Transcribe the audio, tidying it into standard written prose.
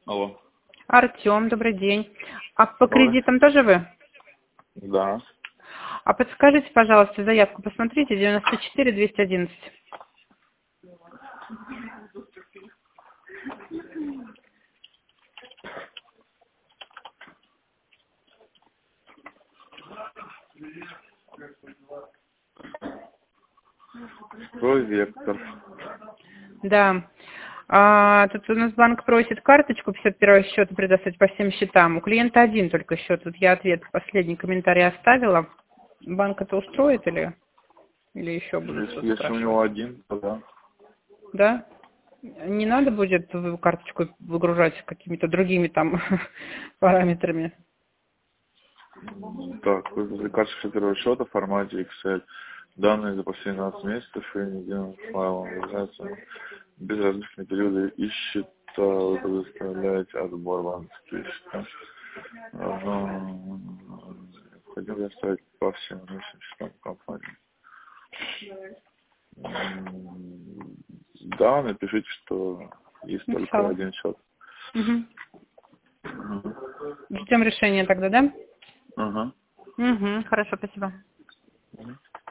Алло. Артем, добрый день. А по Добрый. кредитам тоже вы? Да. А подскажите, пожалуйста, заявку посмотрите, 94-211. Вектор. Да. Тут у нас банк просит карточку 51 счета предоставить по всем счетам. У клиента один только счет. Тут я ответ, последний комментарий оставила. Банк это устроит или еще будут что-то Если у него спрашивать? один, то да. Да? Не надо будет карточку выгружать с какими-то другими там параметрами? Так, вызвали карточку первого счета в формате Excel. Данные за последние 12 месяцев и недельным файлом являются без различных периодов и счета. Вы предоставляете отбор банковских счетов. Необходимо оставить по всем нашим счетам компании. Да, напишите, что есть только Написала. один счет. Угу. Ага. Ждем решения тогда, да? Ага. Угу. Хорошо, спасибо.